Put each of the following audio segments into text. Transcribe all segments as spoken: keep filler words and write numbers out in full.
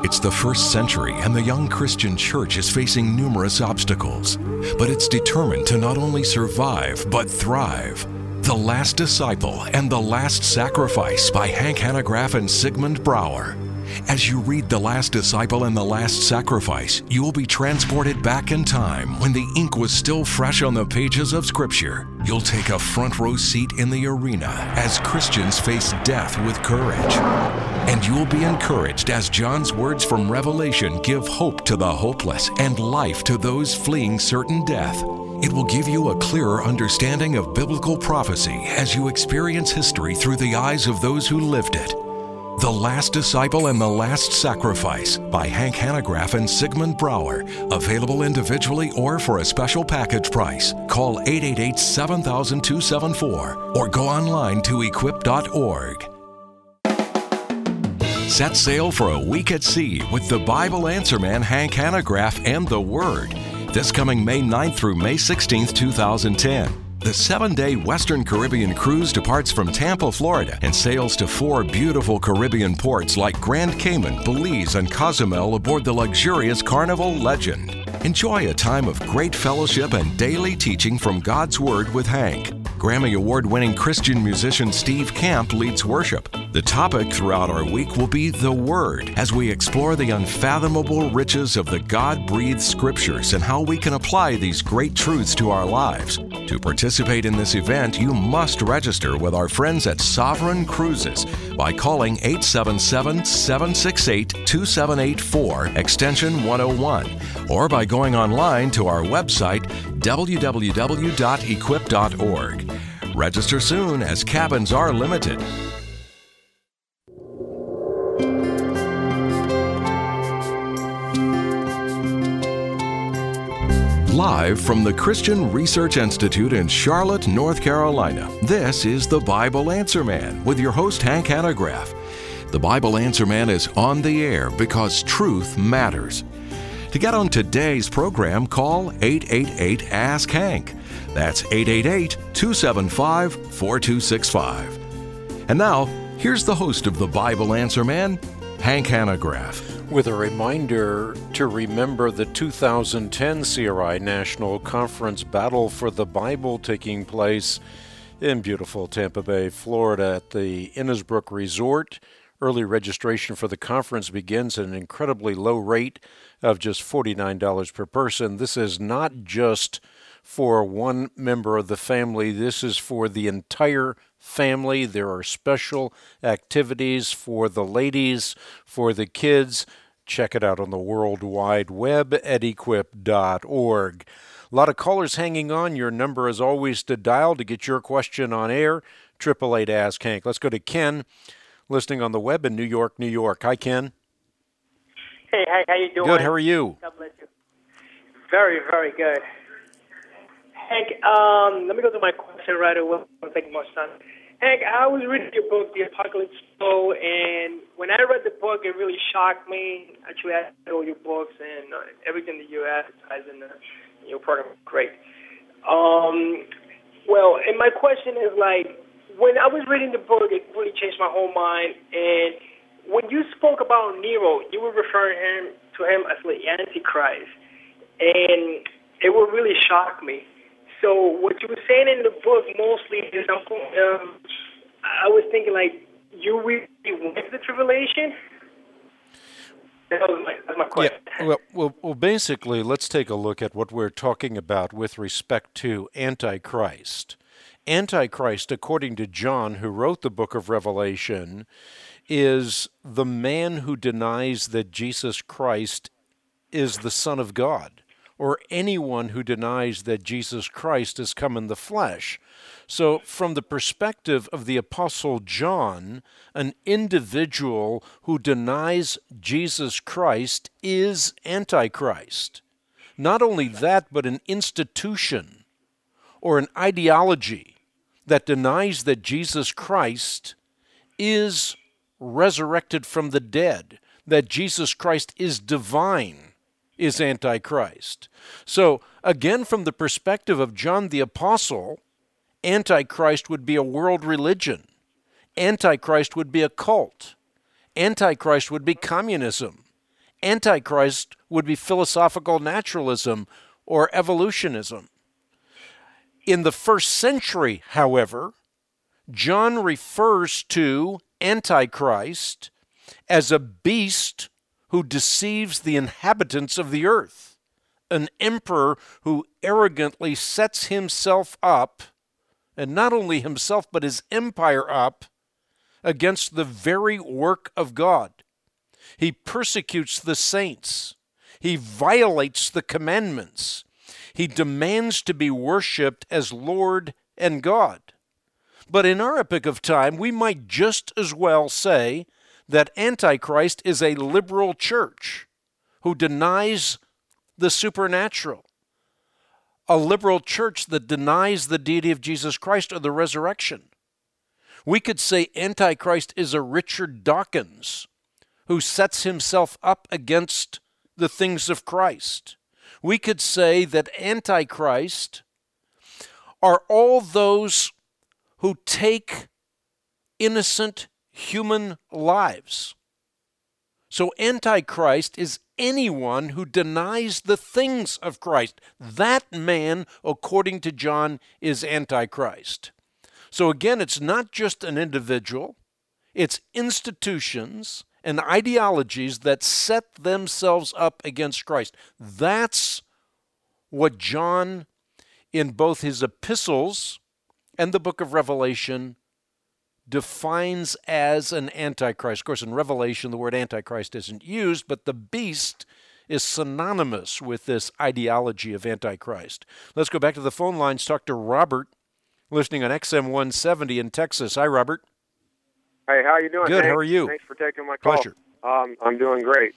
It's the first century and the young Christian church is facing numerous obstacles, but it's determined to not only survive, but thrive. The Last Disciple and the Last Sacrifice by Hank Hanegraaff and Sigmund Brouwer. As you read The Last Disciple and the Last Sacrifice, you will be transported back in time when the ink was still fresh on the pages of Scripture. You'll take a front row seat in the arena as Christians face death with courage. And you'll be encouraged as John's words from Revelation give hope to the hopeless and life to those fleeing certain death. It will give you a clearer understanding of biblical prophecy as you experience history through the eyes of those who lived it. The Last Disciple and the Last Sacrifice by Hank Hanegraaff and Sigmund Brouwer. Available individually or for a special package price. Call eight eight eight, seven thousand, two seven four or go online to equip dot org. Set sail for a week at sea with the Bible Answer Man Hank Hanegraaff and the Word. This coming May ninth through May sixteenth, two thousand ten. The seven-day Western Caribbean cruise departs from Tampa, Florida, and sails to four beautiful Caribbean ports like Grand Cayman, Belize, and Cozumel aboard the luxurious Carnival Legend. Enjoy a time of great fellowship and daily teaching from God's Word with Hank. Grammy Award-winning Christian musician Steve Camp leads worship. The topic throughout our week will be the Word, as we explore the unfathomable riches of the God-breathed Scriptures and how we can apply these great truths to our lives. To participate in this event, you must register with our friends at Sovereign Cruises by calling eight seven seven, seven six eight, two seven eight four, extension one oh one, or by going online to our website, w w w dot equip dot org. Register soon, as cabins are limited. Live from the Christian Research Institute in Charlotte, North Carolina, this is the Bible Answer Man with your host, Hank Hanegraaff. The Bible Answer Man is on the air because truth matters. To get on today's program, call eight eight eight, ask Hank. That's eight eight eight, two seven five, four two six five. And now, here's the host of the Bible Answer Man, Hank Hanegraaff. With a reminder to remember the two thousand ten C R I National Conference Battle for the Bible taking place in beautiful Tampa Bay, Florida at the Innisbrook Resort. Early registration for the conference begins at an incredibly low rate of just forty-nine dollars per person. This is not just for one member of the family. This is for the entire family. There are special activities for the ladies, for the kids. Check it out on the World Wide Web at equip dot org. A lot of callers hanging on. Your number is always to dial to get your question on air, eight eight eight, ask Hank. Let's go to Ken, listening on the web in New York, New York. Hi, Ken. Hey, hi, how you doing? Good, how are you? God bless you. Very, very good. Hank, um, let me go to my question right away. I don't take much time. Hank, I was reading your book, The Apocalypse Flow, and when I read the book, it really shocked me. Actually, I read all your books and uh, everything that you advertise in, the, in your program. Great. Um, well, and my question is, like, when I was reading the book, it really changed my whole mind. And when you spoke about Nero, you were referring him to him as the Antichrist, and it would really shock me. So what you were saying in the book mostly is, um, I was thinking, like, you really went to the tribulation? That was my, that's my question. Yeah, well, well, well, basically, let's take a look at what we're talking about with respect to Antichrist. Antichrist, according to John, who wrote the book of Revelation, is the man who denies that Jesus Christ is the Son of God, or anyone who denies that Jesus Christ has come in the flesh. So from the perspective of the Apostle John, an individual who denies Jesus Christ is Antichrist. Not only that, but an institution or an ideology that denies that Jesus Christ is resurrected from the dead, that Jesus Christ is divine, is Antichrist. So, again, from the perspective of John the Apostle, Antichrist would be a world religion. Antichrist would be a cult. Antichrist would be communism. Antichrist would be philosophical naturalism or evolutionism. In the first century, however, John refers to Antichrist as a beast who deceives the inhabitants of the earth, an emperor who arrogantly sets himself up, and not only himself but his empire up, against the very work of God. He persecutes the saints. He violates the commandments. He demands to be worshipped as Lord and God. But in our epoch of time, we might just as well say that Antichrist is a liberal church who denies the supernatural, a liberal church that denies the deity of Jesus Christ or the resurrection. We could say Antichrist is a Richard Dawkins who sets himself up against the things of Christ. We could say that Antichrist are all those who take innocent human lives. So Antichrist is anyone who denies the things of Christ. That man, according to John, is Antichrist. So again, it's not just an individual, it's institutions and ideologies that set themselves up against Christ. That's what John, in both his epistles and the book of Revelation, defines as an Antichrist. Of course, in Revelation, the word Antichrist isn't used, but the beast is synonymous with this ideology of Antichrist. Let's go back to the phone lines, talk to Robert, listening on X M one seventy in Texas. Hi, Robert. Hey, how you doing? Good. Hank? How are you? Thanks for taking my call. Pleasure. Um, I'm doing great.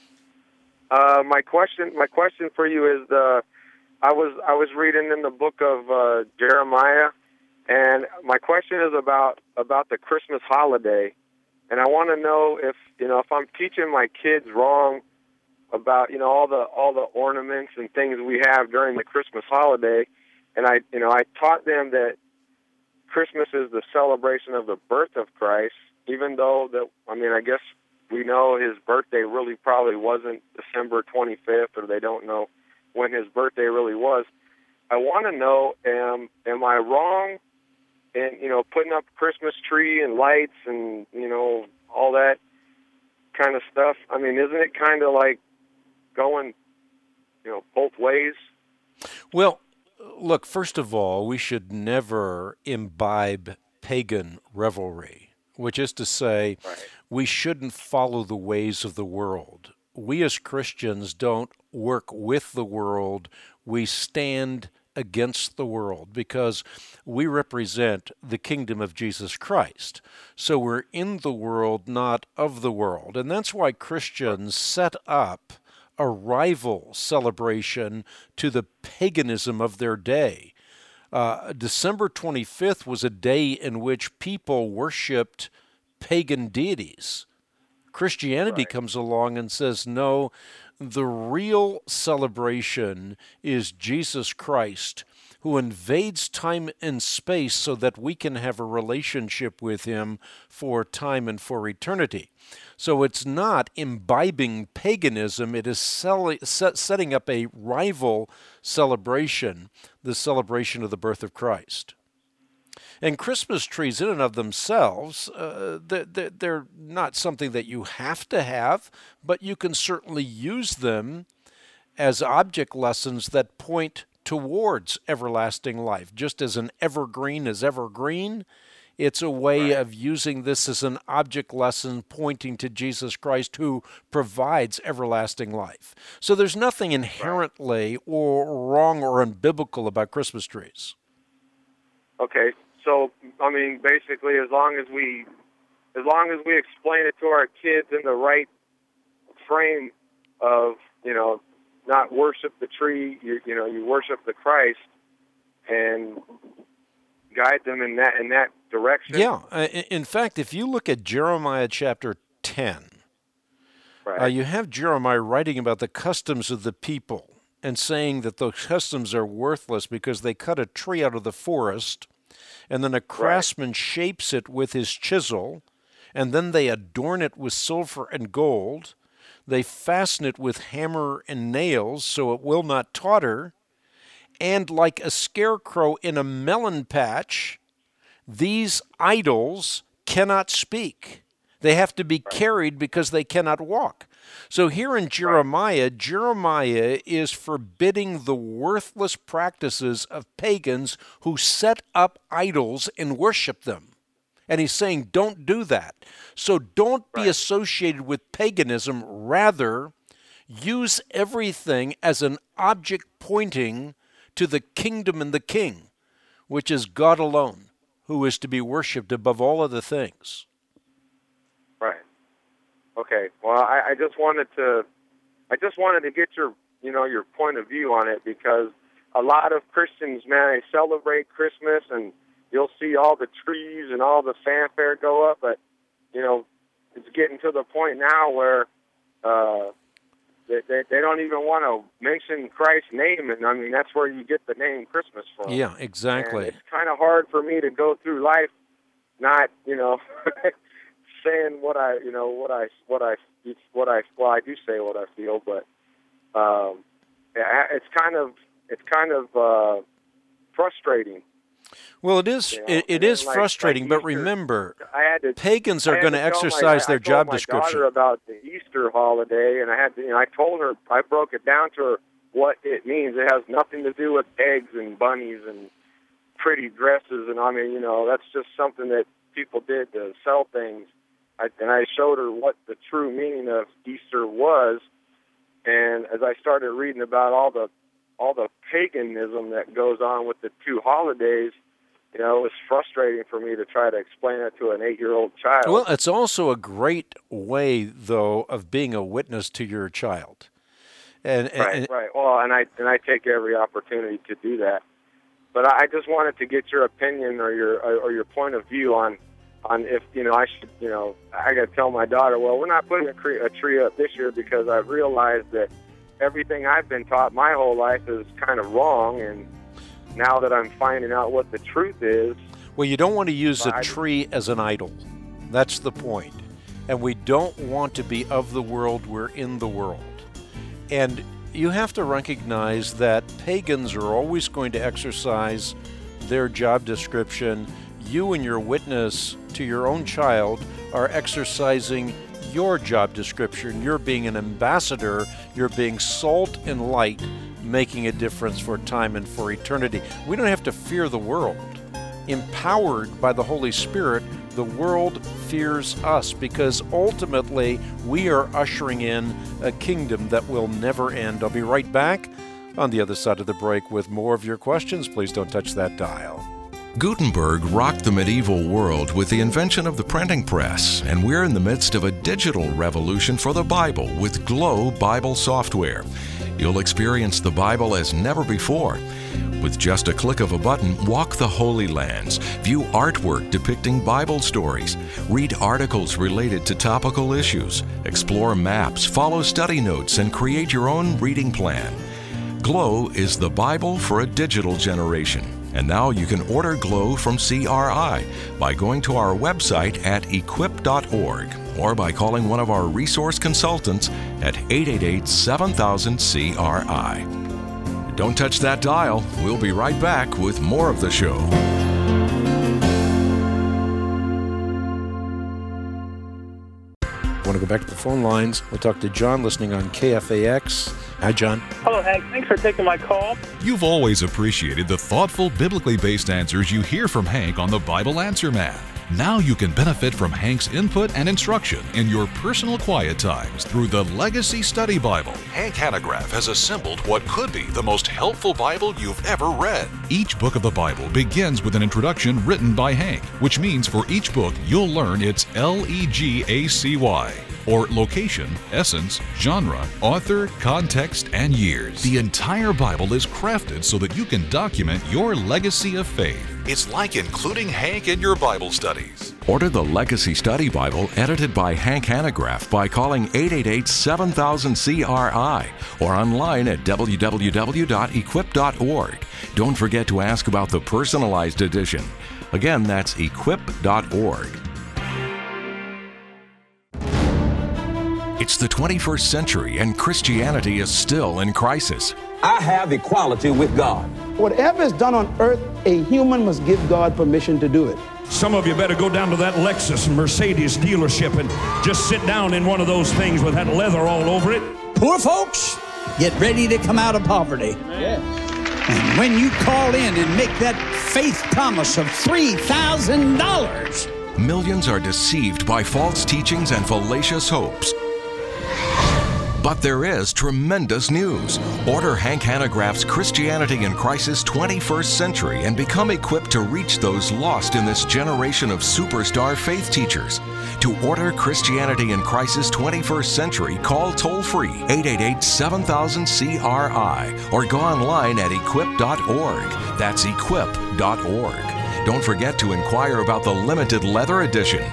Uh, my question, my question for you is: uh, I was I was reading in the book of uh, Jeremiah, and my question is about about the Christmas holiday, and I want to know if you know if I'm teaching my kids wrong about you know all the all the ornaments and things we have during the Christmas holiday, and I you know I taught them that Christmas is the celebration of the birth of Christ, even though that I mean I guess we know his birthday really probably wasn't December twenty-fifth, or they don't know when his birthday really was. I want to know, am am I wrong in you know putting up Christmas tree and lights and you know all that kind of stuff? I mean, isn't it kind of like going you know both ways? Well, look, first of all, we should never imbibe pagan revelry, which is to say, Right. we shouldn't follow the ways of the world. We as Christians don't work with the world. We stand against the world because we represent the kingdom of Jesus Christ. So we're in the world, not of the world. And that's why Christians set up a rival celebration to the paganism of their day. Uh, December twenty-fifth was a day in which people worshipped pagan deities. Christianity Right. comes along and says, no, the real celebration is Jesus Christ, who invades time and space so that we can have a relationship with him for time and for eternity. So it's not imbibing paganism, it is sell- set, setting up a rival celebration, the celebration of the birth of Christ. And Christmas trees in and of themselves, uh, they're, they're not something that you have to have, but you can certainly use them as object lessons that point towards everlasting life. Just as an evergreen is evergreen, it's a way Right. of using this as an object lesson pointing to Jesus Christ who provides everlasting life. So there's nothing inherently or wrong or unbiblical about Christmas trees. Okay, so I mean, basically, as long as we, as long as we explain it to our kids in the right frame of, you know, not worship the tree, you, you know, you worship the Christ, and guide them in that in that direction. Yeah. Uh, In fact, if you look at Jeremiah chapter ten, Right. uh, you have Jeremiah writing about the customs of the people and saying that those customs are worthless because they cut a tree out of the forest, and then a craftsman shapes it with his chisel, and then they adorn it with silver and gold. They fasten it with hammer and nails so it will not totter. And like a scarecrow in a melon patch, these idols cannot speak. They have to be carried because they cannot walk. So here in Jeremiah, Jeremiah is forbidding the worthless practices of pagans who set up idols and worship them. And he's saying, don't do that. So don't be associated with paganism. Rather, use everything as an object pointing to the kingdom and the king, which is God alone, who is to be worshipped above all other things. Right. Okay. Well, I, I just wanted to, I just wanted to get your, you know, your point of view on it, because a lot of Christians, man, they celebrate Christmas, and you'll see all the trees and all the fanfare go up, but you know, it's getting to the point now where uh, they, they they don't even want to mention Christ's name, and I mean that's where you get the name Christmas from. Yeah, exactly. And it's kind of hard for me to go through life not, you know. saying what I, you know, what I, what I, what I, well, I do say what I feel, but um, it's kind of, it's kind of uh, frustrating. Well, it is, you know? it, it is like, frustrating, like Easter, but remember, I had to, pagans are going to exercise my, their I job my description. Daughter about the Easter holiday, and I had to, you know, I told her, I broke it down to her what it means. It has nothing to do with eggs and bunnies and pretty dresses, and I mean, you know, that's just something that people did to sell things. I, and I showed her what the true meaning of Easter was, and as I started reading about all the all the paganism that goes on with the two holidays, you know, it was frustrating for me to try to explain it to an eight-year-old child. Well, it's also a great way, though, of being a witness to your child. And, and right, right. Well, and I and I take every opportunity to do that. But I just wanted to get your opinion or your or your point of view on. On if, you know, I should, you know, I got to tell my daughter, well, we're not putting a, cre- a tree up this year because I've realized that everything I've been taught my whole life is kind of wrong, and now that I'm finding out what the truth is. Well, you don't want to use a tree as an idol. That's the point. And we don't want to be of the world, we're in the world. And you have to recognize that pagans are always going to exercise their job description. You and your witness to your own child are exercising your job description. You're being an ambassador. You're being salt and light, making a difference for time and for eternity. We don't have to fear the world. Empowered by the Holy Spirit, the world fears us because ultimately we are ushering in a kingdom that will never end. I'll be right back on the other side of the break with more of your questions. Please don't touch that dial. Gutenberg rocked the medieval world with the invention of the printing press, and we're in the midst of a digital revolution for the Bible with Glow Bible software. You'll experience the Bible as never before. With just a click of a button, walk the Holy Lands, view artwork depicting Bible stories, read articles related to topical issues, explore maps, follow study notes, and create your own reading plan. Glow is the Bible for a digital generation. And now you can order Glow from C R I by going to our website at equip dot org or by calling one of our resource consultants at eight eight eight, seven thousand, C R I. Don't touch that dial. We'll be right back with more of the show. Want to go back to the phone lines? We'll talk to John listening on K F A X. Hi, John. Hello, Hank. Thanks for taking my call. You've always appreciated the thoughtful, biblically based answers you hear from Hank on the Bible Answer Man. Now you can benefit from Hank's input and instruction in your personal quiet times through the Legacy Study Bible. Hank Hanegraaff has assembled what could be the most helpful Bible you've ever read. Each book of the Bible begins with an introduction written by Hank, which means for each book you'll learn its L E G A C Y, or location, essence, genre, author, context, and years. The entire Bible is crafted so that you can document your legacy of faith. It's like including Hank in your Bible studies. Order the Legacy Study Bible edited by Hank Hanegraaff by calling eight eight eight, seven thousand, C R I or online at w w w dot equip dot org. Don't forget to ask about the personalized edition. Again, that's equip dot org. It's the twenty-first century and Christianity is still in crisis. I have equality with God. Whatever is done on earth, a human must give God permission to do it. Some of you better go down to that Lexus Mercedes dealership and just sit down in one of those things with that leather all over it. Poor folks, get ready to come out of poverty. Yes. And when you call in and make that faith promise of three thousand dollars, millions are deceived by false teachings and fallacious hopes. But there is tremendous news. Order Hank Hanegraaff's Christianity in Crisis twenty-first Century and become equipped to reach those lost in this generation of superstar faith teachers. To order Christianity in Crisis twenty-first Century, call toll-free eight eight eight, seven thousand, C R I or go online at equip dot org. That's equip dot org. Don't forget to inquire about the limited leather edition.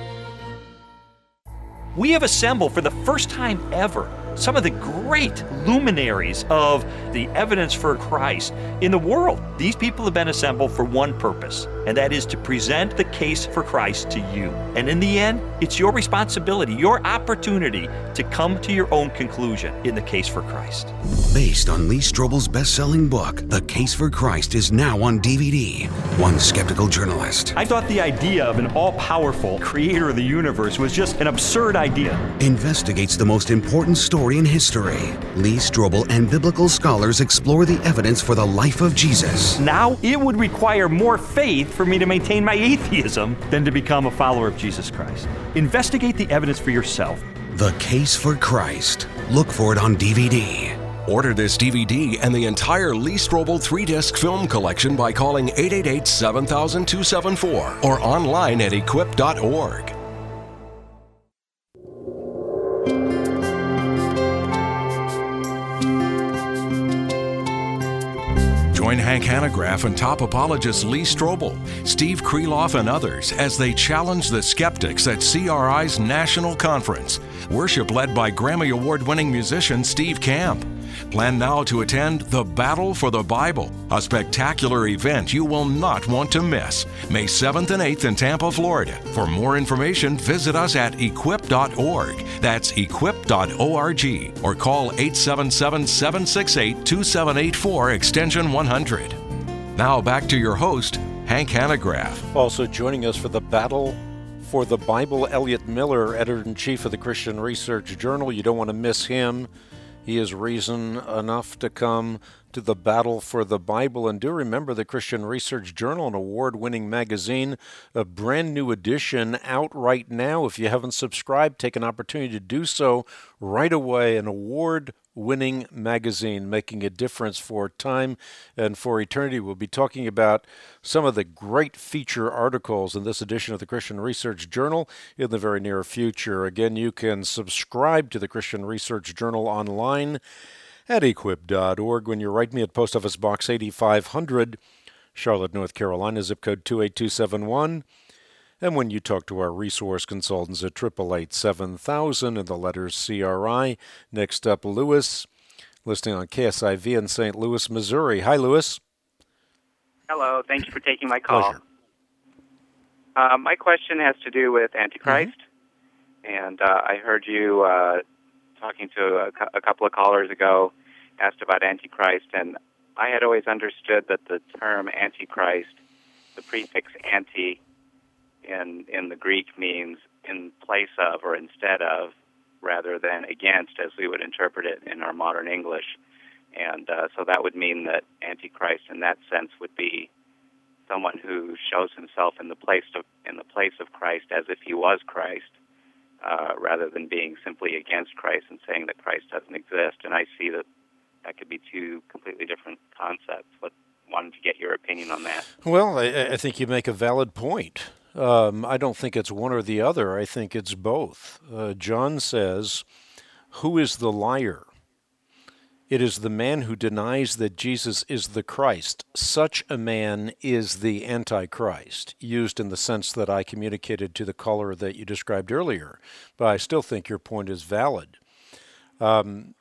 We have assembled for the first time ever some of the great luminaries of the evidence for Christ in the world. These people have been assembled for one purpose, and that is to present the case for Christ to you. And in the end, it's your responsibility, your opportunity to come to your own conclusion in the case for Christ. Based on Lee Strobel's best-selling book, The Case for Christ is now on D V D. One skeptical journalist. I thought the idea of an all-powerful creator of the universe was just an absurd idea. Investigates the most important story in history. Lee Strobel and biblical scholars explore the evidence for the life of Jesus. Now, it would require more faith for me to maintain my atheism than to become a follower of Jesus Christ. Investigate the evidence for yourself. The Case for Christ. Look for it on D V D. Order this D V D and the entire Lee Strobel three-disc film collection by calling eight eight eight, seven thousand, two seven four or online at equip dot org. Join Hank Hanegraaff and top apologist Lee Strobel, Steve Kreloff, and others as they challenge the skeptics at C R I's National Conference. Worship led by Grammy Award-winning musician Steve Camp. Plan now to attend The Battle for the Bible, a spectacular event you will not want to miss. May seventh and eighth in Tampa, Florida. For more information, visit us at equip dot org. That's equip dot org. Or call eight seven seven, seven six eight, two seven eight four, extension one hundred. Now back to your host, Hank Hanegraaff. Also joining us for The Battle for the Bible, Elliot Miller, editor-in-chief of the Christian Research Journal. You don't want to miss him. He is reason enough to come to the Battle for the Bible. And do remember the Christian Research Journal, an award-winning magazine, a brand new edition out right now. If you haven't subscribed, take an opportunity to do so right away. An award-winning magazine making a difference for time and for eternity. We'll be talking about some of the great feature articles in this edition of the Christian Research Journal in the very near future. Again, you can subscribe to the Christian Research Journal online at equip dot org. When you write me at Post Office Box eighty-five hundred, Charlotte, North Carolina, zip code two eight two seven one. And when you talk to our resource consultants at eight eight eight, seven thousand and the letters C R I. Next up, Lewis, listening on K S I V in Saint Louis, Missouri. Hi, Lewis. Hello. Thank you for taking my call. Pleasure. Uh, my question has to do with Antichrist. Mm-hmm. And uh, I heard you uh, talking to a, cu- a couple of callers ago, asked about Antichrist, and I had always understood that the term Antichrist, the prefix anti in in the Greek means in place of or instead of, rather than against, as we would interpret it in our modern English. And uh, so that would mean that Antichrist in that sense would be someone who shows himself in the place of in the place of Christ as if he was Christ, uh, rather than being simply against Christ and saying that Christ doesn't exist. And I see that that could be two completely different concepts. But wanted to get your opinion on that. Well, I, I think you make a valid point. Um, I don't think it's one or the other. I think it's both. Uh, John says, "Who is the liar? It is the man who denies that Jesus is the Christ. Such a man is the Antichrist," used in the sense that I communicated to the caller that you described earlier. But I still think your point is valid. Um,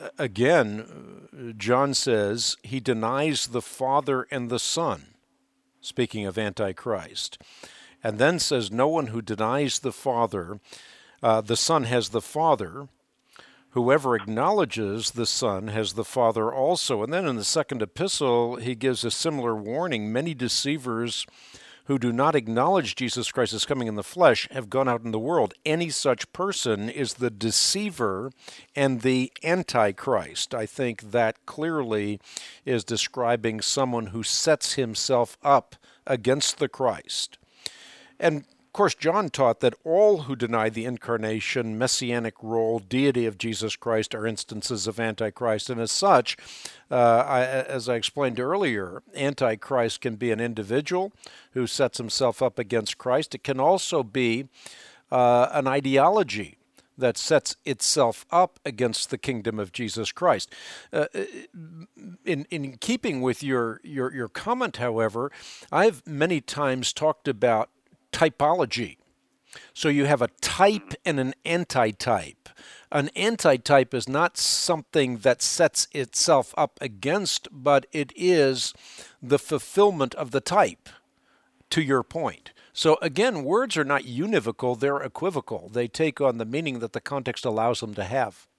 again, John says he denies the Father and the Son, speaking of Antichrist, and then says no one who denies the Father Uh, the Son has the Father. Whoever acknowledges the Son has the Father also. And then in the second epistle, he gives a similar warning. Many deceivers who do not acknowledge Jesus Christ as coming in the flesh have gone out in the world. Any such person is the deceiver and the Antichrist. I think that clearly is describing someone who sets himself up against the Christ. And of course, John taught that all who deny the incarnation, messianic role, deity of Jesus Christ are instances of Antichrist. And as such, uh, I, as I explained earlier, Antichrist can be an individual who sets himself up against Christ. It can also be uh, an ideology that sets itself up against the kingdom of Jesus Christ. Uh, in, in keeping with your, your, your comment, however, I've many times talked about typology. So you have a type and an antitype. An antitype is not something that sets itself up against, but it is the fulfillment of the type, to your point. So again, words are not univocal, they're equivocal. They take on the meaning that the context allows them to have.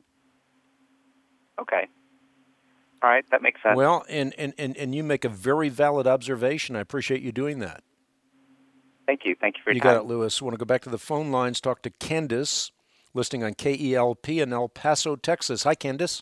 Okay. All right, that makes sense. Well, and, and, and, and you make a very valid observation. I appreciate you doing that. Thank you. Thank you for your you time. You got it, Lewis. I want to go back to the phone lines, talk to Candace, listening on K E L P in El Paso, Texas. Hi, Candace.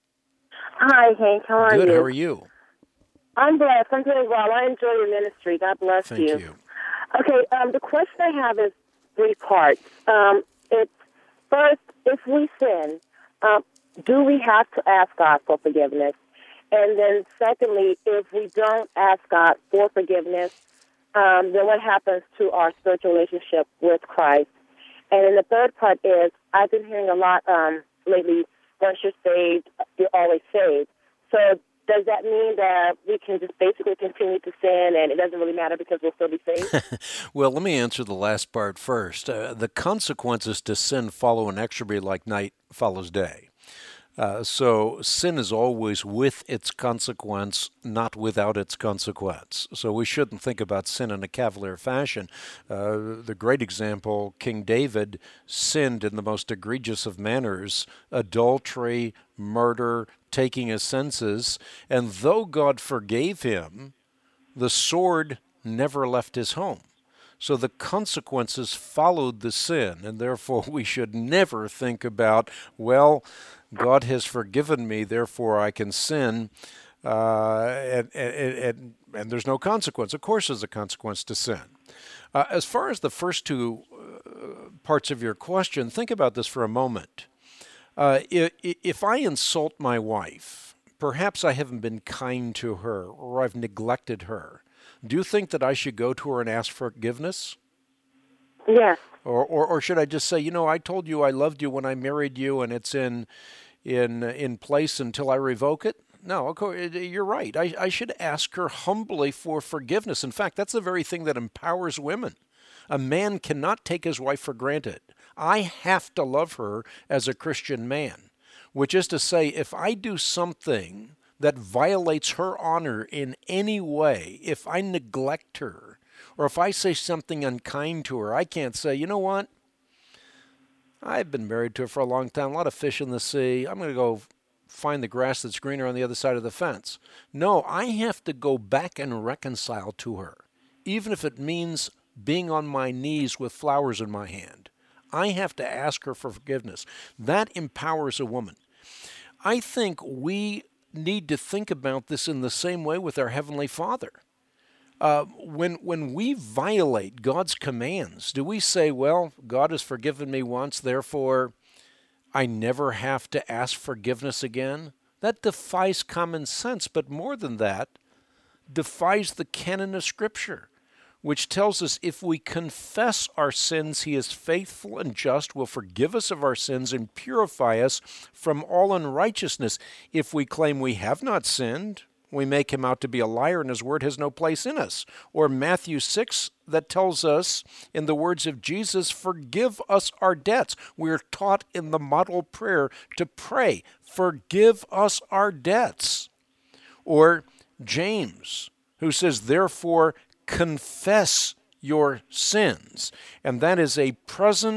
Hi, Hank. How are Good. you? Good. How are you? I'm blessed. I'm doing well. I enjoy your ministry. God bless Thank you. you. Okay, um, the question I have is three parts. Um, it's first, if we sin, um, do we have to ask God for forgiveness? And then secondly, if we don't ask God for forgiveness, Um, then what happens to our spiritual relationship with Christ? And then the third part is, I've been hearing a lot um, lately, once you're saved, you're always saved. So does that mean that we can just basically continue to sin and it doesn't really matter because we'll still be saved? Well, let me answer the last part first. Uh, the consequences to sin follow inexorably like night follows day. Uh, so sin is always with its consequence, not without its consequence. So we shouldn't think about sin in a cavalier fashion. Uh, the great example, King David sinned in the most egregious of manners, adultery, murder, taking his senses, and though God forgave him, the sword never left his home. So the consequences followed the sin, and therefore we should never think about, well, God has forgiven me, therefore I can sin, uh, and, and, and, and there's no consequence. Of course there's a consequence to sin. Uh, as far as the first two uh, parts of your question, think about this for a moment. Uh, if, if I insult my wife, perhaps I haven't been kind to her or I've neglected her. Do you think that I should go to her and ask forgiveness? Yes. Or, or or should I just say, you know, I told you I loved you when I married you, and it's in in in place until I revoke it? No, of course, you're right. I, I should ask her humbly for forgiveness. In fact, that's the very thing that empowers women. A man cannot take his wife for granted. I have to love her as a Christian man, which is to say, if I do something that violates her honor in any way, if I neglect her, or if I say something unkind to her, I can't say, you know what? I've been married to her for a long time, a lot of fish in the sea. I'm going to go find the grass that's greener on the other side of the fence. No, I have to go back and reconcile to her, even if it means being on my knees with flowers in my hand. I have to ask her for forgiveness. That empowers a woman. I think we need to think about this in the same way with our Heavenly Father. Uh, when when we violate God's commands, do we say, well, God has forgiven me once, therefore I never have to ask forgiveness again? That defies common sense, but more than that, defies the canon of Scripture, which tells us if we confess our sins, He is faithful and just, will forgive us of our sins and purify us from all unrighteousness. If we claim we have not sinned, we make Him out to be a liar and His word has no place in us. Or Matthew six, that tells us, in the words of Jesus, forgive us our debts. We are taught in the model prayer to pray, forgive us our debts. Or James, who says, therefore, confess your sins. And that is a present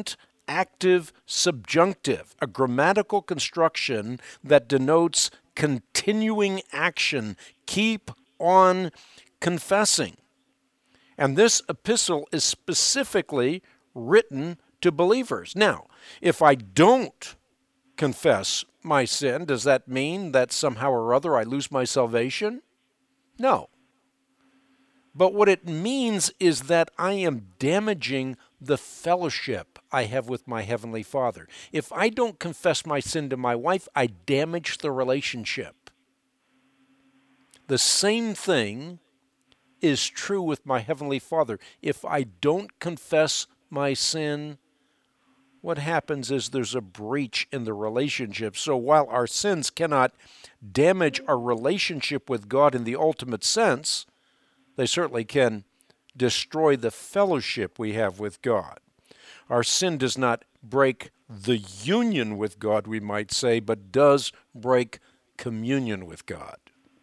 active subjunctive, a grammatical construction that denotes continuing action. Keep on confessing. And this epistle is specifically written to believers. Now, if I don't confess my sin, does that mean that somehow or other I lose my salvation? No. But what it means is that I am damaging the fellowship I have with my Heavenly Father. If I don't confess my sin to my wife, I damage the relationship. The same thing is true with my Heavenly Father. If I don't confess my sin, what happens is there's a breach in the relationship. So while our sins cannot damage our relationship with God in the ultimate sense, they certainly can destroy the fellowship we have with God. Our sin does not break the union with God, we might say, but does break communion with God.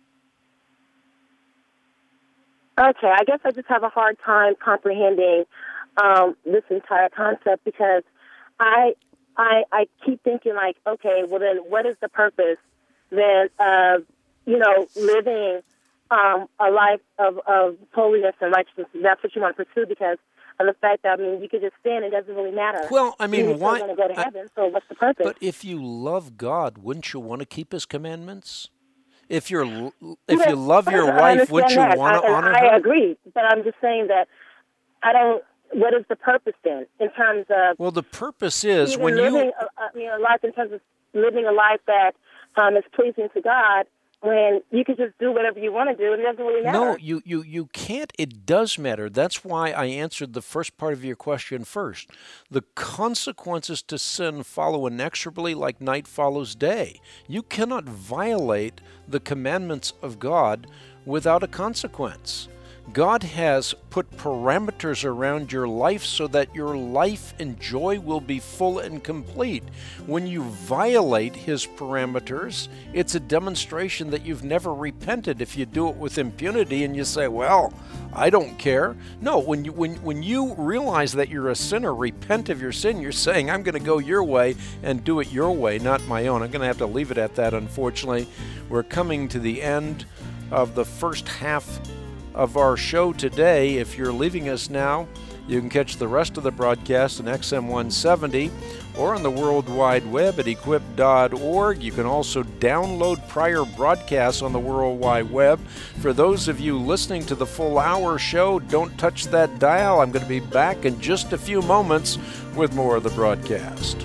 Okay, I guess I just have a hard time comprehending um, this entire concept because I, I I keep thinking like, okay, well then what is the purpose then of, you know, living um, a life of, of holiness and righteousness? That's what you want to pursue because of the fact that, I mean, you could just sin, it doesn't really matter. Well, I mean, You're why? still going to go to I, heaven, so what's the purpose? But if you love God, wouldn't you want to keep His commandments? If you're if you love your wife, wouldn't you that. want to I, honor I her? I agree, but I'm just saying that I don't. What is the purpose then, in terms of? Well, the purpose is even when living you, a, a, you know, a life in terms of living a life that um, is pleasing to God. When you can just do whatever you want to do, it doesn't really matter. No, you, you, you can't. It does matter. That's why I answered the first part of your question first. The consequences to sin follow inexorably like night follows day. You cannot violate the commandments of God without a consequence. God has put parameters around your life so that your life and joy will be full and complete. When you violate His parameters, it's a demonstration that you've never repented. If you do it with impunity and you say, well, I don't care. No, when you, when, when you realize that you're a sinner, repent of your sin, you're saying, I'm going to go your way and do it your way, not my own. I'm going to have to leave it at that, unfortunately. We're coming to the end of the first half of our show today. If you're leaving us now, you can catch the rest of the broadcast in X M one seventy or on the World Wide Web at equip dot org. You can also download prior broadcasts on the World Wide Web. For those of you listening to the full hour show, don't touch that dial. I'm going to be back in just a few moments with more of the broadcast.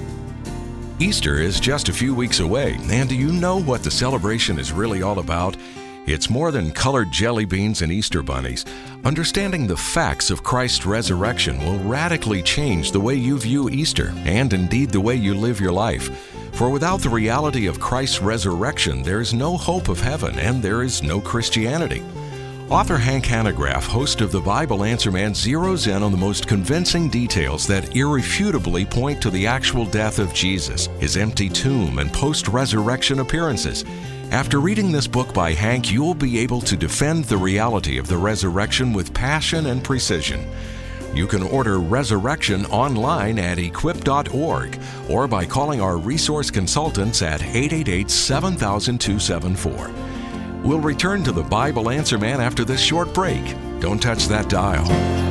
Easter is just a few weeks away, and do you know what the celebration is really all about? It's more than colored jelly beans and Easter bunnies. Understanding the facts of Christ's resurrection will radically change the way you view Easter and indeed the way you live your life. For without the reality of Christ's resurrection, there is no hope of heaven and there is no Christianity. Author Hank Hanegraaff, host of the Bible Answer Man, zeroes in on the most convincing details that irrefutably point to the actual death of Jesus, His empty tomb, and post-resurrection appearances. After reading this book by Hank, you will be able to defend the reality of the resurrection with passion and precision. You can order Resurrection online at equip dot org or by calling our resource consultants at eight eight eight, seven thousand, two seven four. We'll return to the Bible Answer Man after this short break. Don't touch that dial.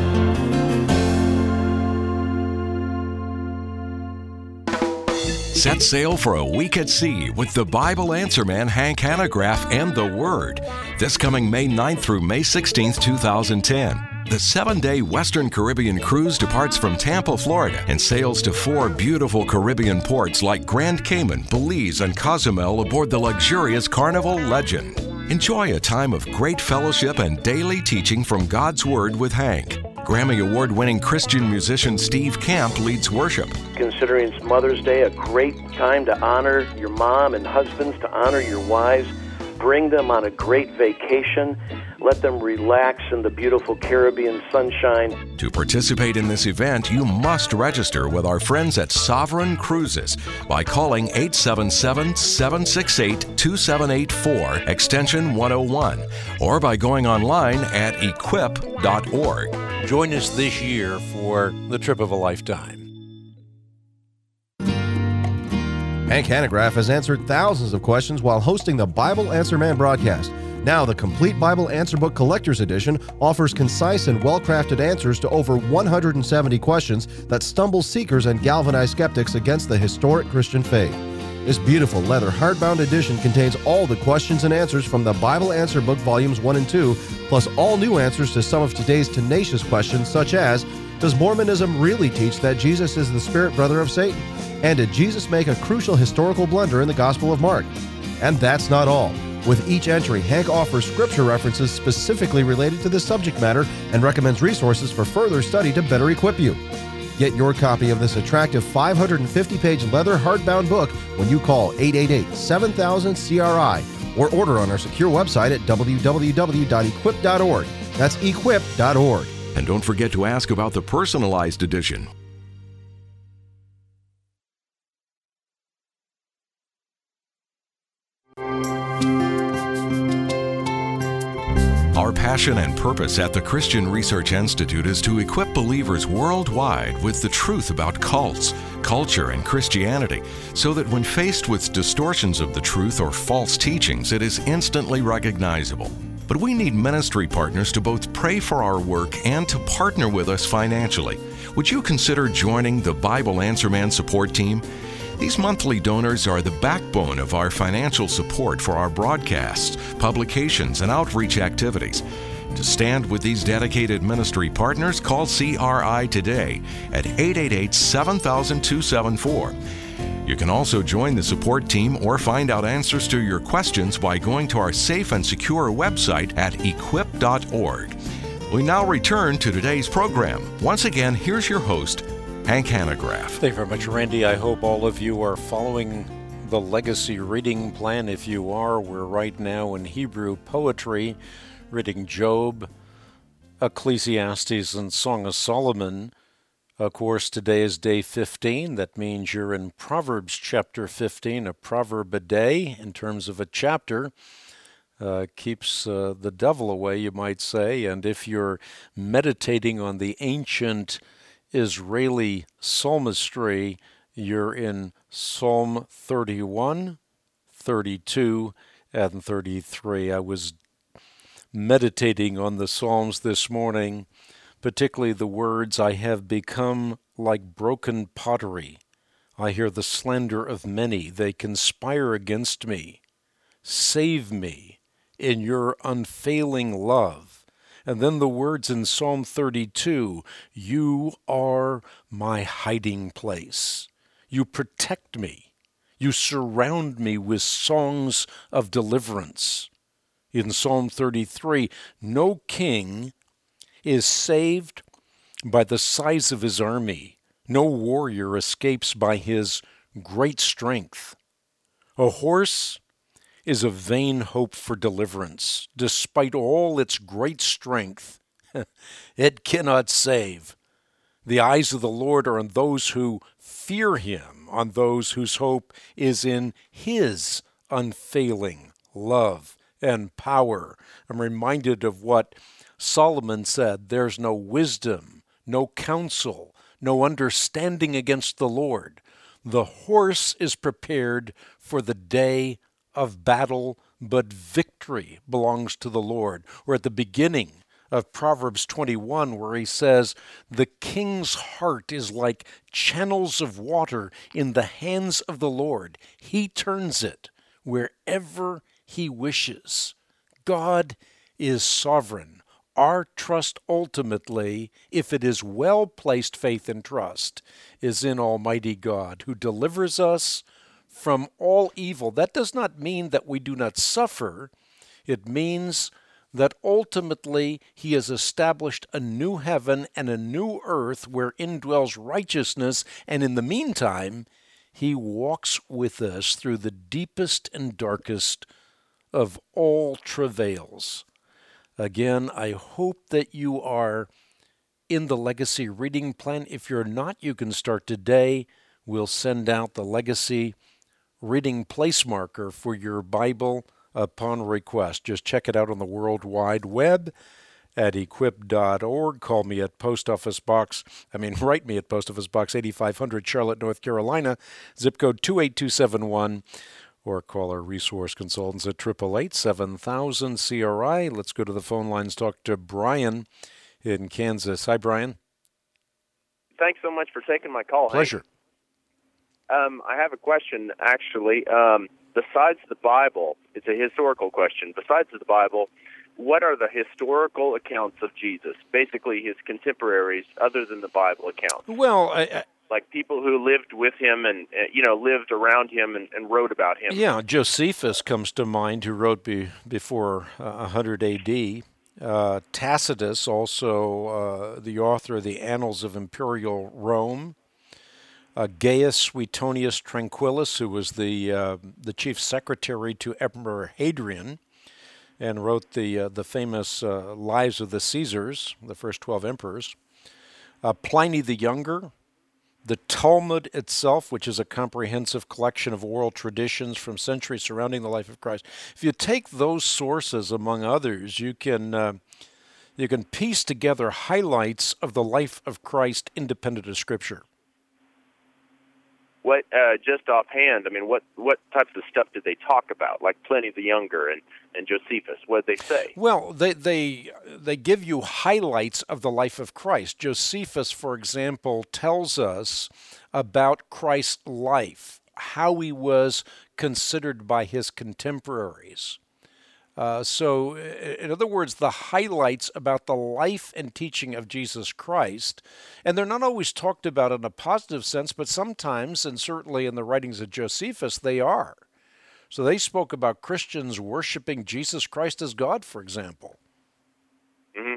Set sail for a week at sea with the Bible Answer Man, Hank Hanegraaff, and the Word. This coming May ninth through May sixteenth, two thousand ten. The seven-day Western Caribbean cruise departs from Tampa, Florida, and sails to four beautiful Caribbean ports like Grand Cayman, Belize, and Cozumel aboard the luxurious Carnival Legend. Enjoy a time of great fellowship and daily teaching from God's Word with Hank. Grammy Award-winning Christian musician Steve Camp leads worship. Considering it's Mother's Day, a great time to honor your mom, and husbands to honor your wives. Bring them on a great vacation. Let them relax in the beautiful Caribbean sunshine. To participate in this event, you must register with our friends at Sovereign Cruises by calling eight seven seven, seven six eight, two seven eight four, extension one oh one, or by going online at equip dot org. Join us this year for the trip of a lifetime. Hank Hanegraaff has answered thousands of questions while hosting the Bible Answer Man broadcast. Now, the Complete Bible Answer Book Collector's Edition offers concise and well-crafted answers to over one hundred seventy questions that stumble seekers and galvanize skeptics against the historic Christian faith. This beautiful leather hardbound edition contains all the questions and answers from the Bible Answer Book Volumes one and two, plus all new answers to some of today's tenacious questions, such as, does Mormonism really teach that Jesus is the spirit brother of Satan? And did Jesus make a crucial historical blunder in the Gospel of Mark? And that's not all. With each entry, Hank offers scripture references specifically related to this subject matter and recommends resources for further study to better equip you. Get your copy of this attractive five hundred fifty page leather hardbound book when you call eight eight eight, seven thousand, C R I or order on our secure website at w w w dot equip dot org. That's equip dot org. And don't forget to ask about the personalized edition. Our passion and purpose at the Christian Research Institute is to equip believers worldwide with the truth about cults, culture, and Christianity, so that when faced with distortions of the truth or false teachings, it is instantly recognizable. But we need ministry partners to both pray for our work and to partner with us financially. Would you consider joining the Bible Answer Man support team? These monthly donors are the backbone of our financial support for our broadcasts, publications, and outreach activities. To stand with these dedicated ministry partners, call C R I today at eight eight eight, seven thousand, two seven four. You can also join the support team or find out answers to your questions by going to our safe and secure website at equip dot org. We now return to today's program. Once again, here's your host, Hank Hanegraaff. Thank you very much, Randy. I hope all of you are following the legacy reading plan. If you are, we're right now in Hebrew poetry, reading Job, Ecclesiastes, and Song of Solomon. Of course, today is day fifteen. That means you're in Proverbs chapter fifteen, a proverb a day in terms of a chapter. Uh, keeps uh, the devil away, you might say. And if you're meditating on the ancient Israeli psalmistry, you're in Psalm thirty-one, thirty-two, and thirty-three. I was meditating on the Psalms this morning, particularly the words, I have become like broken pottery. I hear the slander of many. They conspire against me. Save me in your unfailing love. And then the words in Psalm thirty-two, you are my hiding place. You protect me. You surround me with songs of deliverance. In Psalm thirty-three, no king is saved by the size of his army. No warrior escapes by his great strength. A horse is a vain hope for deliverance. Despite all its great strength, it cannot save. The eyes of the Lord are on those who fear him, on those whose hope is in his unfailing love and power. I'm reminded of what Solomon said, there's no wisdom, no counsel, no understanding against the Lord. The horse is prepared for the day of battle, but victory belongs to the Lord. Or at the beginning of Proverbs twenty-one, where he says, the king's heart is like channels of water in the hands of the Lord. He turns it wherever he wishes. God is sovereign. Our trust ultimately, if it is well-placed faith and trust, is in Almighty God, who delivers us from all evil. That does not mean that we do not suffer. It means that ultimately he has established a new heaven and a new earth wherein dwells righteousness, and in the meantime, he walks with us through the deepest and darkest of all travails. Again, I hope that you are in the Legacy Reading Plan. If you're not, you can start today. We'll send out the Legacy Reading Place Marker for your Bible upon request. Just check it out on the World Wide Web at equip dot org. Call me at Post Office Box, I mean, write me at Post Office Box eighty-five hundred, Charlotte, North Carolina, zip code two eight two seven one, or call our resource consultants at eight eight eight, seven thousand, C R I. Let's go to the phone lines, talk to Brian in Kansas. Hi, Brian. Thanks so much for taking my call. Pleasure. Hey, um, I have a question, actually. Um, besides the Bible, it's a historical question. Besides the Bible, what are the historical accounts of Jesus? Basically, his contemporaries, other than the Bible account. Well, I, I, like people who lived with him and uh, you know lived around him and, and wrote about him. Yeah, Josephus comes to mind, who wrote be, before uh, one hundred A D. Uh, Tacitus, also uh, the author of the Annals of Imperial Rome. Uh, Gaius Suetonius Tranquillus, who was the uh, the chief secretary to Emperor Hadrian, and wrote the uh, the famous uh, Lives of the Caesars, the first twelve emperors. Uh, Pliny the Younger, the Talmud itself, which is a comprehensive collection of oral traditions from centuries surrounding the life of Christ. If you take those sources, among others, you can uh, you can piece together highlights of the life of Christ independent of Scripture. What, uh, just offhand, I mean, what, what types of stuff did they talk about, like Pliny the Younger and, and Josephus? What did they say? Well, they, they, they give you highlights of the life of Christ. Josephus, for example, tells us about Christ's life, how he was considered by his contemporaries. Uh, so, in other words, the highlights about the life and teaching of Jesus Christ, and they're not always talked about in a positive sense, but sometimes, and certainly in the writings of Josephus, they are. So they spoke about Christians worshiping Jesus Christ as God, for example. Mm-hmm.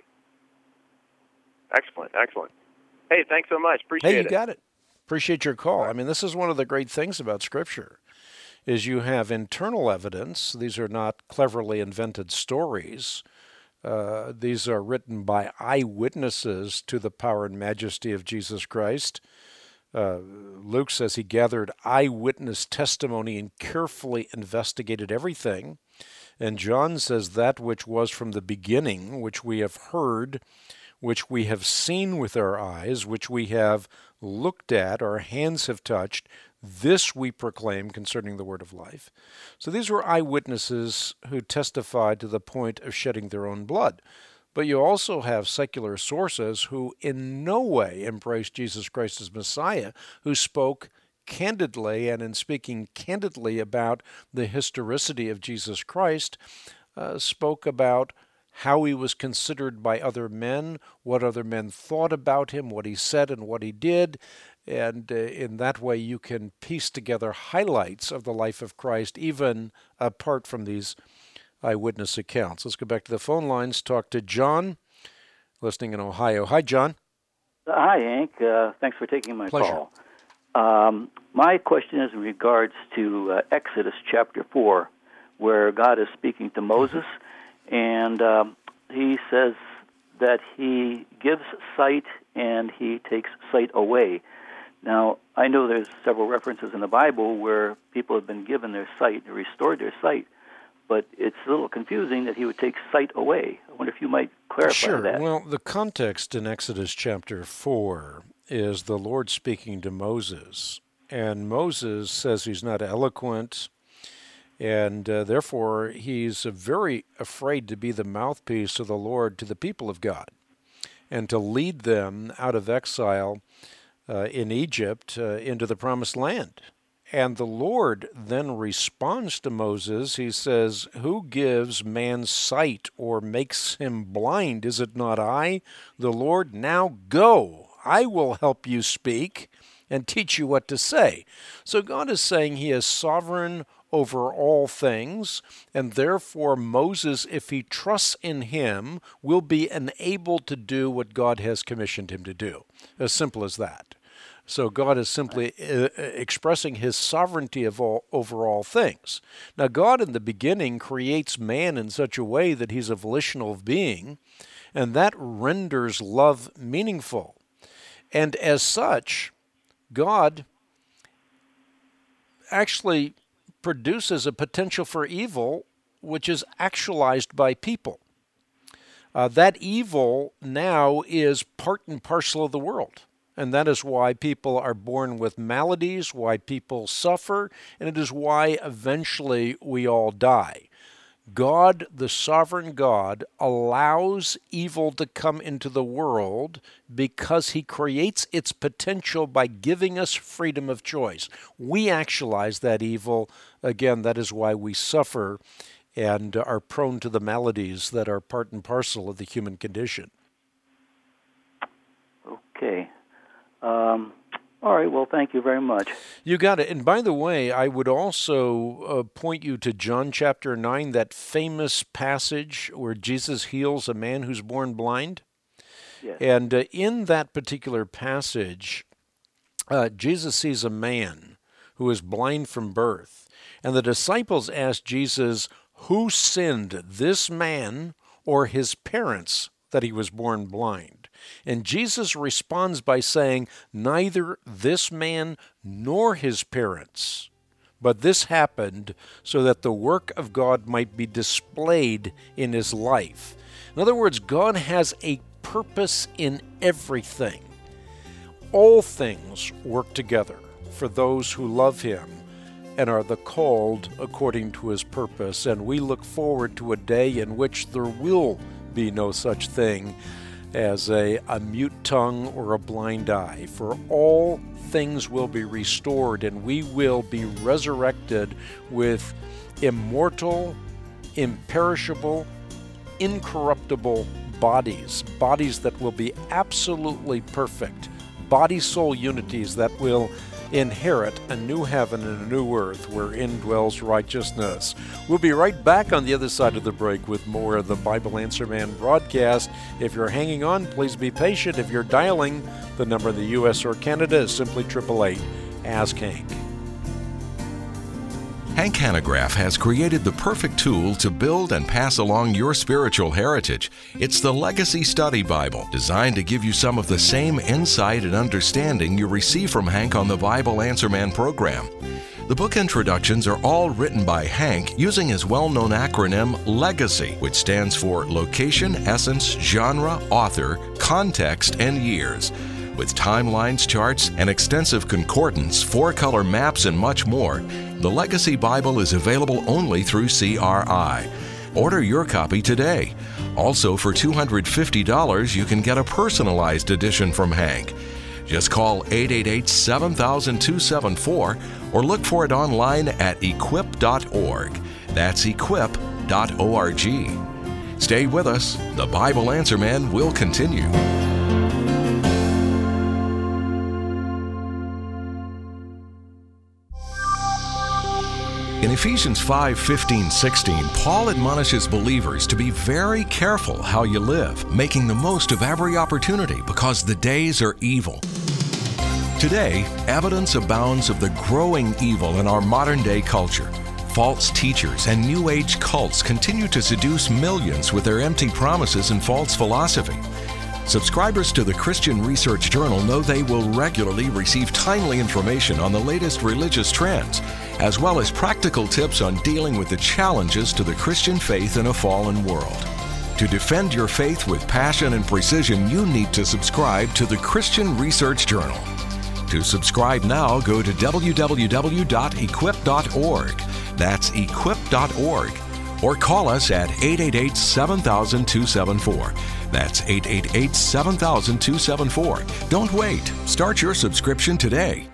Excellent, excellent. Hey, thanks so much. Appreciate it. Hey, you got it. Appreciate your call. I mean, this is one of the great things about Scripture, is you have internal evidence. These are not cleverly invented stories. Uh, these are written by eyewitnesses to the power and majesty of Jesus Christ. Uh, Luke says he gathered eyewitness testimony and carefully investigated everything. And John says that which was from the beginning, which we have heard, which we have seen with our eyes, which we have looked at, our hands have touched, this we proclaim concerning the word of life. So these were eyewitnesses who testified to the point of shedding their own blood. But you also have secular sources who in no way embraced Jesus Christ as Messiah, who spoke candidly, and in speaking candidly about the historicity of Jesus Christ, uh, spoke about how he was considered by other men, what other men thought about him, what he said and what he did. And uh, in that way, you can piece together highlights of the life of Christ, even apart from these eyewitness accounts. Let's go back to the phone lines, talk to John, listening in Ohio. Hi, John. Uh, hi, Hank. Uh, thanks for taking my Pleasure. call. Um, my question is in regards to uh, Exodus chapter four, where God is speaking to Moses, and um, he says that he gives sight and he takes sight away. Now, I know there's several references in the Bible where people have been given their sight and restored their sight, but it's a little confusing that he would take sight away. I wonder if you might clarify sure. that. Well, the context in Exodus chapter four is the Lord speaking to Moses, and Moses says he's not eloquent, and uh, therefore he's very afraid to be the mouthpiece of the Lord to the people of God and to lead them out of exile Uh, in Egypt uh, into the promised land. And the Lord then responds to Moses. He says, who gives man sight or makes him blind? Is it not I, the Lord? Now go. I will help you speak and teach you what to say. So God is saying he is sovereign over all things, and therefore Moses, if he trusts in him, will be enabled to do what God has commissioned him to do. As simple as that. So God is simply uh, expressing his sovereignty of all, over all things. Now, God in the beginning creates man in such a way that he's a volitional being, and that renders love meaningful. And as such, God actually produces a potential for evil which is actualized by people. uh, that evil now is part and parcel of the world. And that is why people are born with maladies, why people suffer, and it is why eventually we all die. God, the sovereign God, allows evil to come into the world because he creates its potential by giving us freedom of choice. We actualize that evil. Again, that is why we suffer and are prone to the maladies that are part and parcel of the human condition. Okay. Um, all right, well, thank you very much. You got it. And by the way, I would also uh, point you to John chapter nine, that famous passage where Jesus heals a man who's born blind. Yes. And uh, in that particular passage, uh, Jesus sees a man who is blind from birth. And the disciples ask Jesus, who sinned, this man or his parents, that he was born blind? And Jesus responds by saying, neither this man nor his parents, but this happened so that the work of God might be displayed in his life. In other words, God has a purpose in everything. All things work together for those who love him and are the called according to his purpose. And we look forward to a day in which there will be no such thing as a, a mute tongue or a blind eye. For all things will be restored, and we will be resurrected with immortal, imperishable, incorruptible bodies, bodies that will be absolutely perfect, body-soul unities that will inherit a new heaven and a new earth wherein dwells righteousness. We'll be right back on the other side of the break with more of the Bible Answer Man broadcast. If you're hanging on, please be patient. If you're dialing, the number in the U S or Canada is simply eight eight eight, ask Hank. Hank Hanegraaff has created the perfect tool to build and pass along your spiritual heritage. It's the Legacy Study Bible, designed to give you some of the same insight and understanding you receive from Hank on the Bible Answer Man program. The book introductions are all written by Hank using his well-known acronym LEGACY, which stands for Location, Essence, Genre, Author, Context, and Years. With timelines, charts, and extensive concordance, four-color maps, and much more, the Legacy Bible is available only through C R I. Order your copy today. Also, for two hundred fifty dollars, you can get a personalized edition from Hank. Just call eight eight eight, seven thousand, two seven four or look for it online at equip dot org. That's equip dot org. Stay with us. The Bible Answer Man will continue. In Ephesians five, fifteen, sixteen, Paul admonishes believers to be very careful how you live, making the most of every opportunity because the days are evil. Today, evidence abounds of the growing evil in our modern-day culture. False teachers and New Age cults continue to seduce millions with their empty promises and false philosophy. Subscribers to the Christian Research Journal know they will regularly receive timely information on the latest religious trends, as well as practical tips on dealing with the challenges to the Christian faith in a fallen world. To defend your faith with passion and precision, you need to subscribe to the Christian Research Journal. To subscribe now, go to w w w dot equip dot org. That's equip dot org. Or call us at eight eight eight, seven thousand, two seven four. That's eight eight eight, seven thousand, two seven four. Don't wait. Start your subscription today.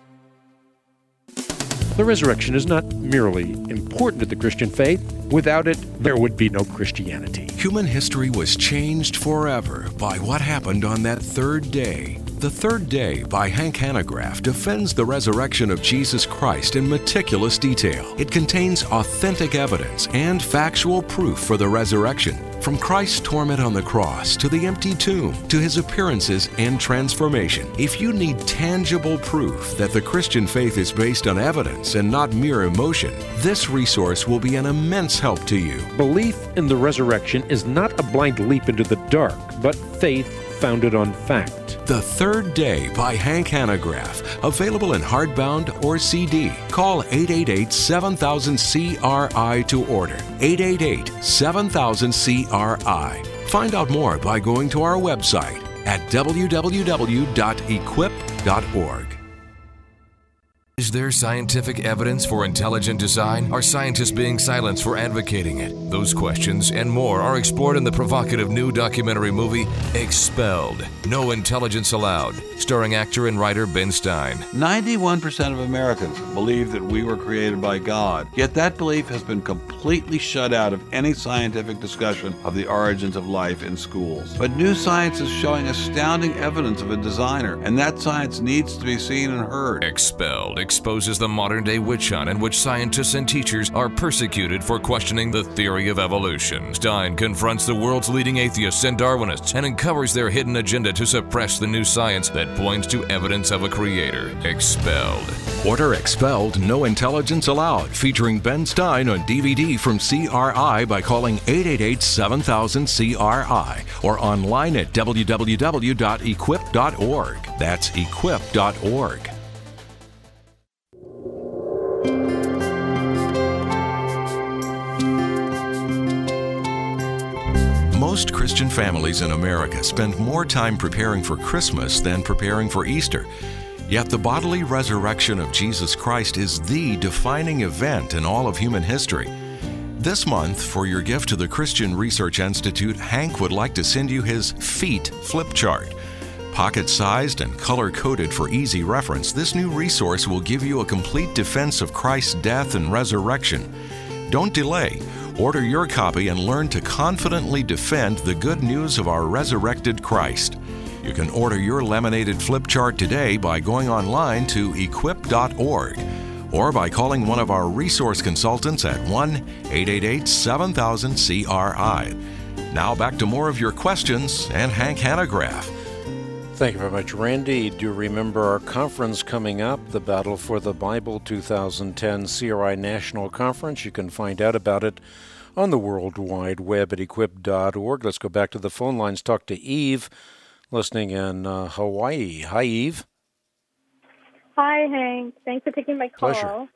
The resurrection is not merely important to the Christian faith. Without it, there would be no Christianity. Human history was changed forever by what happened on that third day. The Third Day by Hank Hanegraaff defends the resurrection of Jesus Christ in meticulous detail. It contains authentic evidence and factual proof for the resurrection, from Christ's torment on the cross to the empty tomb to his appearances and transformation. If you need tangible proof that the Christian faith is based on evidence and not mere emotion, this resource will be an immense help to you. Belief in the resurrection is not a blind leap into the dark, but faith founded on fact. The Third Day by Hank Hanegraaff, available in hardbound or C D. Call eight eight eight, seven thousand, C R I to order. eight eight eight, seven thousand, C R I. Find out more by going to our website at w w w dot equip dot org. Is there scientific evidence for intelligent design? Are scientists being silenced for advocating it? Those questions and more are explored in the provocative new documentary movie, Expelled, No Intelligence Allowed, starring actor and writer Ben Stein. ninety-one percent of Americans believe that we were created by God, yet that belief has been completely shut out of any scientific discussion of the origins of life in schools. But new science is showing astounding evidence of a designer, and that science needs to be seen and heard. Expelled exposes the modern-day witch hunt in which scientists and teachers are persecuted for questioning the theory of evolution. Stein confronts the world's leading atheists and Darwinists and uncovers their hidden agenda to suppress the new science that points to evidence of a creator. Expelled. Order Expelled, No Intelligence Allowed, featuring Ben Stein on D V D from C R I by calling eight eight eight, seven thousand, C R I or online at w w w dot equip dot org. That's equip dot org. Most Christian families in America spend more time preparing for Christmas than preparing for Easter. Yet the bodily resurrection of Jesus Christ is the defining event in all of human history. This month, for your gift to the Christian Research Institute, Hank would like to send you his Feet flip chart. Pocket-sized and color-coded for easy reference, this new resource will give you a complete defense of Christ's death and resurrection. Don't delay. Order your copy and learn to confidently defend the good news of our resurrected Christ. You can order your laminated flip chart today by going online to equip dot org or by calling one of our resource consultants at one eight eight eight, seven thousand, C R I. Now back to more of your questions and Hank Hanegraaff. Thank you very much, Randy. Do remember our conference coming up, the Battle for the Bible two thousand ten C R I National Conference. You can find out about it on the World Wide Web at equip dot org. Let's go back to the phone lines, talk to Eve, listening in uh, Hawaii. Hi, Eve. Hi, Hank. Thanks for taking my call. Pleasure.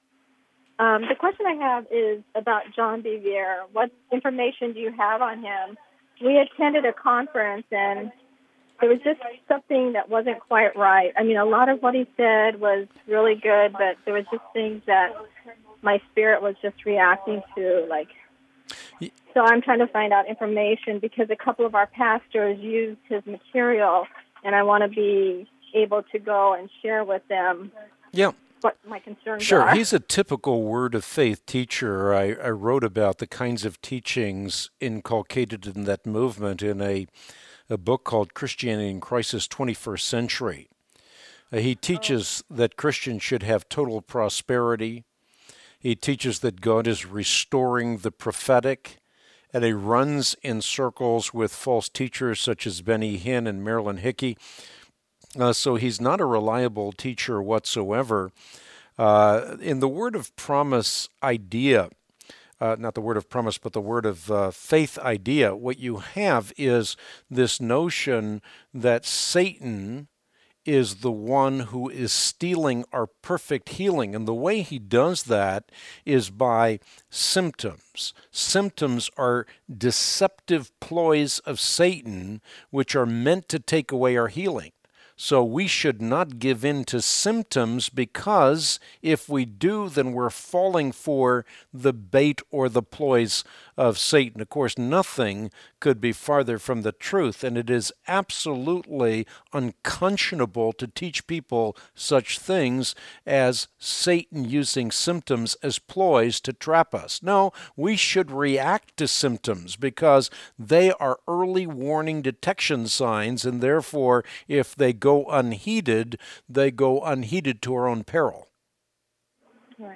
Um, the question I have is about John Bevere. What information do you have on him? We attended a conference, and there was just something that wasn't quite right. I mean, a lot of what he said was really good, but there was just things that my spirit was just reacting to, like. So I'm trying to find out information because a couple of our pastors used his material, and I want to be able to go and share with them yeah. what my concerns sure. are. Sure, he's a typical Word of Faith teacher. I, I wrote about the kinds of teachings inculcated in that movement in a, a book called Christianity in Crisis twenty-first Century. Uh, he teaches oh. that Christians should have total prosperity. He teaches that God is restoring the prophetic, and he runs in circles with false teachers such as Benny Hinn and Marilyn Hickey. Uh, so he's not a reliable teacher whatsoever. Uh, in the word of promise idea, uh, not the word of promise, but the word of uh, faith idea, what you have is this notion that Satan is the one who is stealing our perfect healing. And the way he does that is by symptoms. Symptoms are deceptive ploys of Satan, which are meant to take away our healing. So we should not give in to symptoms, because if we do, then we're falling for the bait or the ploys of Satan. Of course, nothing could be farther from the truth, and it is absolutely unconscionable to teach people such things as Satan using symptoms as ploys to trap us. No, we should react to symptoms because they are early warning detection signs, and therefore, if they go unheeded, they go unheeded to our own peril. Right.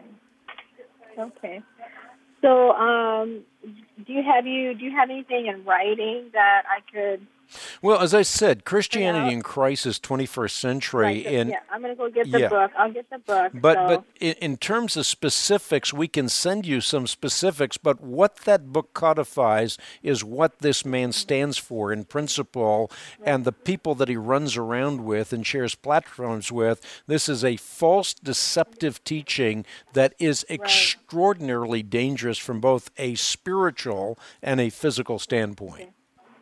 Okay. So, um, do you have you do you have anything in writing that I could? Well, as I said, Christianity in Crisis twenty-first Century. Right, so, in, yeah, I'm going to go get the yeah. book. I'll get the book. But so. but in, in terms of specifics, we can send you some specifics. But what that book codifies is what this man stands for in principle, right. and the people that he runs around with and shares platforms with. This is a false, deceptive teaching that is right. extraordinarily dangerous from both a spiritual and a physical standpoint. Okay.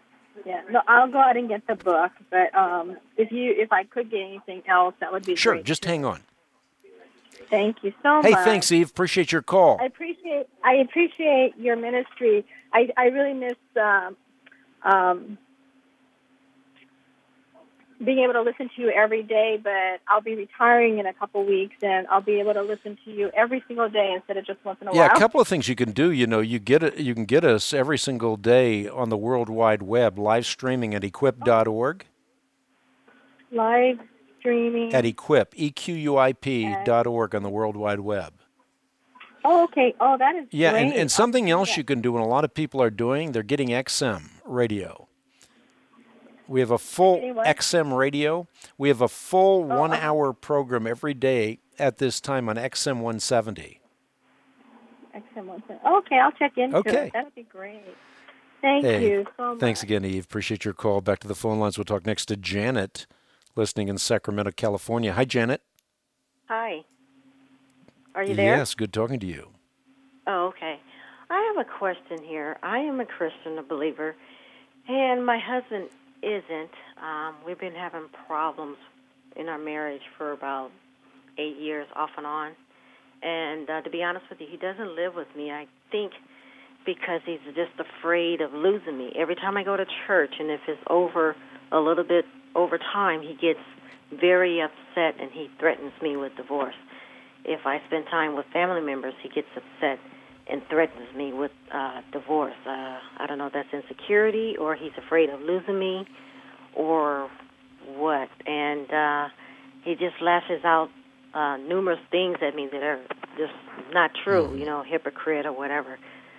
Yeah, no, I'll go ahead and get the book. But um, if you, if I could get anything else, that would be sure, great. Sure, just hang on. Thank you so hey, much. Hey, thanks, Eve. Appreciate your call. I appreciate I appreciate your ministry. I, I really miss um, um, being able to listen to you every day, but I'll be retiring in a couple weeks, and I'll be able to listen to you every single day instead of just once in a yeah, while. Yeah, a couple of things you can do. You know, you get it, you can get us every single day on the World Wide Web, live streaming at equip dot org. Live streaming at Equip, E Q U I P dot org on the World Wide Web. Oh, okay. Oh, that is yeah, great. and, and something else yeah. you can do, and a lot of people are doing, they're getting X M radio. We have a full X M radio. We have a full oh, one-hour okay. program every day at this time on X M one seventy. X M one seventy. Okay, I'll check into okay. it. That would be great. Thank hey, you so much. Thanks again, Eve. Appreciate your call. Back to the phone lines. We'll talk next to Janet, listening in Sacramento, California. Hi, Janet. Hi. Are you there? Yes, good talking to you. Oh, okay. I have a question here. I am a Christian, a believer, and my husband isn't. Um, we've been having problems in our marriage for about eight years, off and on. And uh, to be honest with you, he doesn't live with me, I think, because he's just afraid of losing me. Every time I go to church, and if it's over a little bit over time, he gets very upset and he threatens me with divorce. If I spend time with family members, he gets upset and threatens me with uh, divorce. Uh, I don't know if that's insecurity or he's afraid of losing me or what. And uh, he just lashes out uh, numerous things at me that are just not true, mm-hmm. you know, hypocrite or whatever.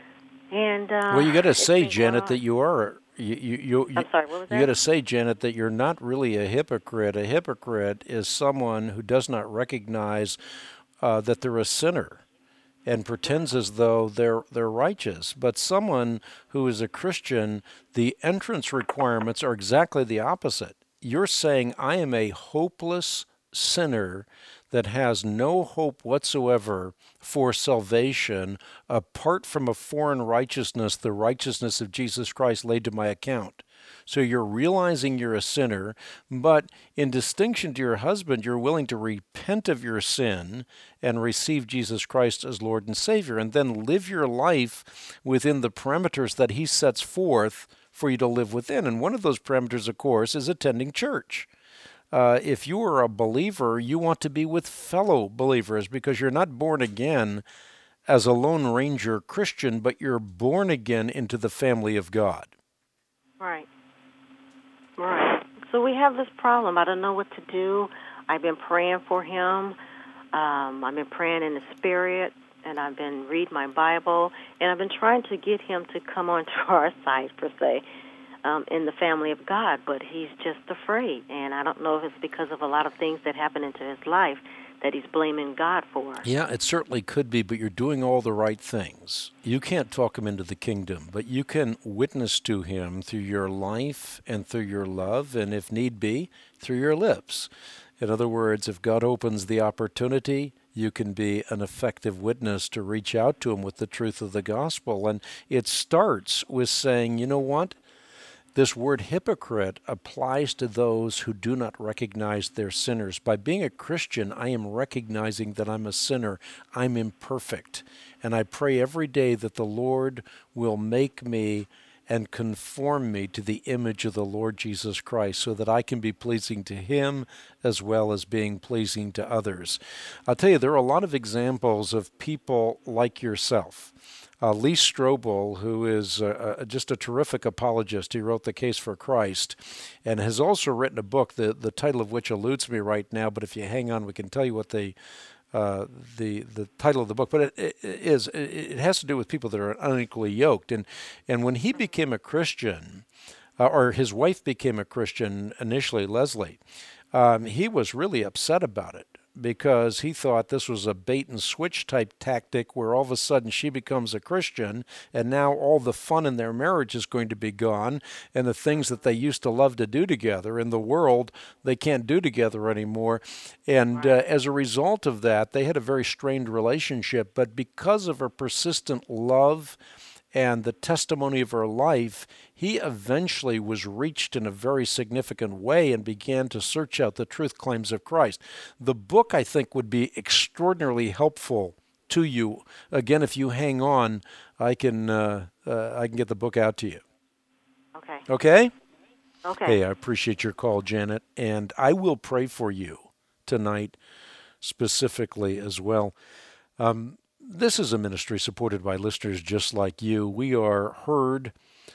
And uh, well, you got to say, Janet, that you are. You, you, you, I'm sorry, what was that? You got to say, Janet, that you're not really a hypocrite. A hypocrite is someone who does not recognize uh, that they're a sinner and pretends as though they're they're righteous. But someone who is a Christian, the entrance requirements are exactly the opposite. You're saying, I am a hopeless sinner that has no hope whatsoever for salvation apart from a foreign righteousness, the righteousness of Jesus Christ laid to my account. So you're realizing you're a sinner, but in distinction to your husband, you're willing to repent of your sin and receive Jesus Christ as Lord and Savior, and then live your life within the parameters that he sets forth for you to live within. And one of those parameters, of course, is attending church. Uh, if you are a believer, you want to be with fellow believers because you're not born again as a Lone Ranger Christian, but you're born again into the family of God. Right. Right. So we have this problem. I don't know what to do. I've been praying for him. Um, I've been praying in the Spirit, and I've been reading my Bible, and I've been trying to get him to come onto our side, per se. Um, in the family of God, but he's just afraid. And I don't know if it's because of a lot of things that happen into his life that he's blaming God for. Yeah, it certainly could be, but you're doing all the right things. You can't talk him into the kingdom, but you can witness to him through your life and through your love, and if need be, through your lips. In other words, if God opens the opportunity, you can be an effective witness to reach out to him with the truth of the gospel. And it starts with saying, you know what? This word hypocrite applies to those who do not recognize they're sinners. By being a Christian, I am recognizing that I'm a sinner. I'm imperfect. And I pray every day that the Lord will make me and conform me to the image of the Lord Jesus Christ so that I can be pleasing to him as well as being pleasing to others. I'll tell you, there are a lot of examples of people like yourself. Uh, Lee Strobel, who is uh, uh, just a terrific apologist, he wrote The Case for Christ, and has also written a book, the, the title of which eludes me right now, but if you hang on, we can tell you what the uh, the the title of the book, but it, it is it has to do with people that are unequally yoked. And, and when he became a Christian, uh, or his wife became a Christian initially, Leslie, um, he was really upset about it, because he thought this was a bait and switch type tactic where all of a sudden she becomes a Christian and now all the fun in their marriage is going to be gone, and the things that they used to love to do together in the world they can't do together anymore. And uh, as a result of that, they had a very strained relationship. But because of her persistent love and the testimony of her life, he eventually was reached in a very significant way and began to search out the truth claims of Christ. The book, I think, would be extraordinarily helpful to you. Again, if you hang on, I can uh, uh, I can get the book out to you. Okay. Okay? Okay. Hey, I appreciate your call, Janet, and I will pray for you tonight specifically as well. Um, this is a ministry supported by listeners just like you. We are heard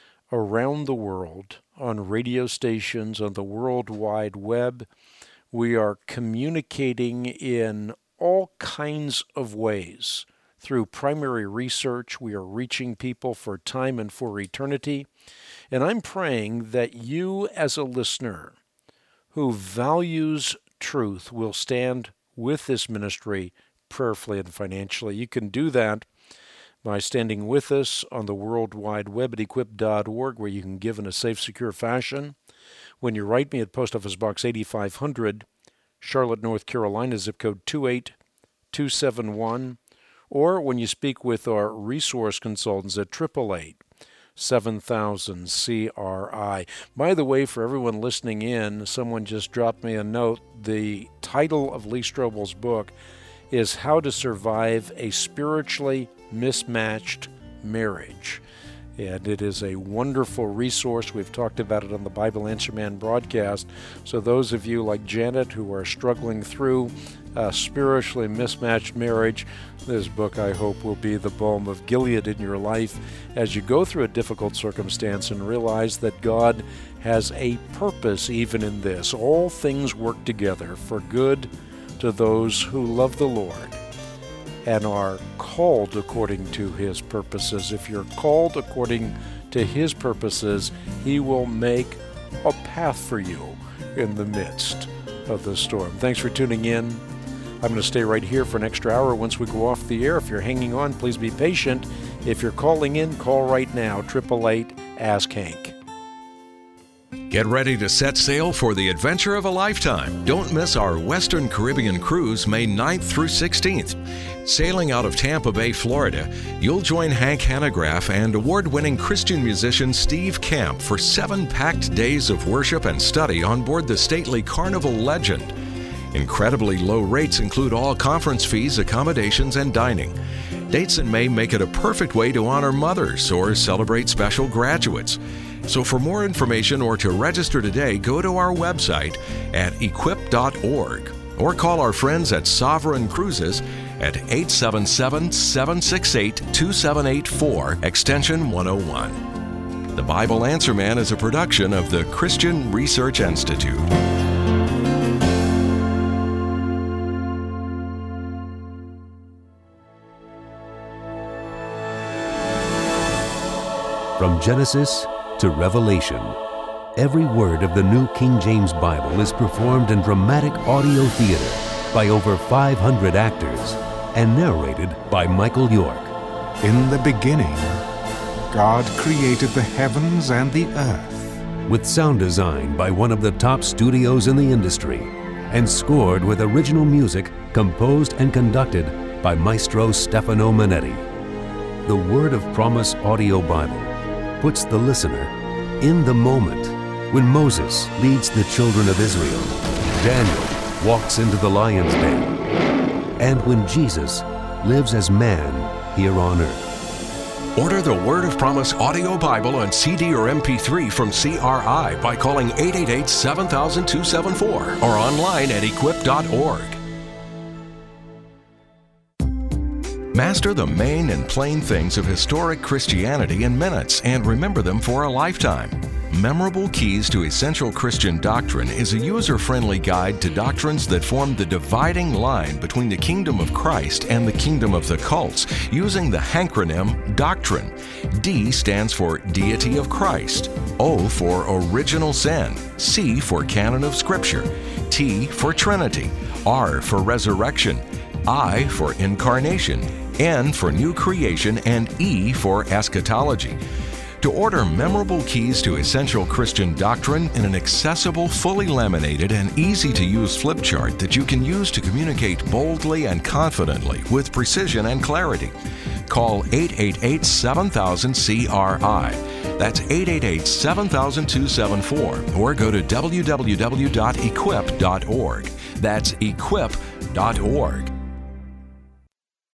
around the world on radio stations, on the World Wide Web. We are communicating in all kinds of ways. Through primary research, we are reaching people for time and for eternity. And I'm praying that you as a listener who values truth will stand with this ministry prayerfully and financially. You can do that by standing with us on the World Wide Web at equip dot org, where you can give in a safe, secure fashion. When you write me at Post Office Box eighty-five hundred, Charlotte, North Carolina, zip code two eight two seven one, or when you speak with our resource consultants at eight eight eight, seven thousand C R I. By the way, for everyone listening in, someone just dropped me a note. The title of Lee Strobel's book is How to Survive a Spiritually Mismatched Marriage. And it is a wonderful resource. We've talked about it on the Bible Answer Man broadcast. So those of you like Janet who are struggling through a spiritually mismatched marriage, this book, I hope, will be the balm of Gilead in your life as you go through a difficult circumstance and realize that God has a purpose even in this. All things work together for good to those who love the Lord and are called according to His purposes. If you're called according to His purposes, He will make a path for you in the midst of the storm. Thanks for tuning in. I'm going to stay right here for an extra hour once we go off the air. If you're hanging on, please be patient. If you're calling in, call right now, eight eight eight, ask Hank. Get ready to set sail for the adventure of a lifetime. Don't miss our Western Caribbean cruise May ninth through sixteenth. Sailing out of Tampa Bay, Florida, you'll join Hank Hanegraaff and award-winning Christian musician Steve Camp for seven packed days of worship and study on board the stately Carnival Legend. Incredibly low rates include all conference fees, accommodations, and dining. Dates in May make it a perfect way to honor mothers or celebrate special graduates. So for more information or to register today, go to our website at equip dot org or call our friends at Sovereign Cruises at eight seven seven, seven six eight, two seven eight four, extension one oh one. The Bible Answer Man is a production of the Christian Research Institute. From Genesis to Revelation, every word of the New King James Bible is performed in dramatic audio theater by over five hundred actors and narrated by Michael York. In the beginning, God created the heavens and the earth. With sound design by one of the top studios in the industry and scored with original music composed and conducted by Maestro Stefano Manetti. The Word of Promise Audio Bible puts the listener in the moment when Moses leads the children of Israel, Daniel walks into the lion's den, and when Jesus lives as man here on earth. Order the Word of Promise Audio Bible on C D or M P three from C R I by calling eight eight eight, seven thousand, two seven four or online at equip dot org. Master the main and plain things of historic Christianity in minutes and remember them for a lifetime. Memorable Keys to Essential Christian Doctrine is a user-friendly guide to doctrines that form the dividing line between the kingdom of Christ and the kingdom of the cults, using the hankronym Doctrine. D stands for Deity of Christ, O for Original Sin, C for Canon of Scripture, T for Trinity, R for Resurrection, I for Incarnation, N for New Creation, and E for Eschatology. To order memorable keys to essential Christian doctrine in an accessible, fully laminated, and easy-to-use flip chart that you can use to communicate boldly and confidently with precision and clarity, call eight eight eight, seven thousand, C R I. That's eight eight eight, seven thousand, two seven four, or go to w w w dot equip dot org. That's equip dot org.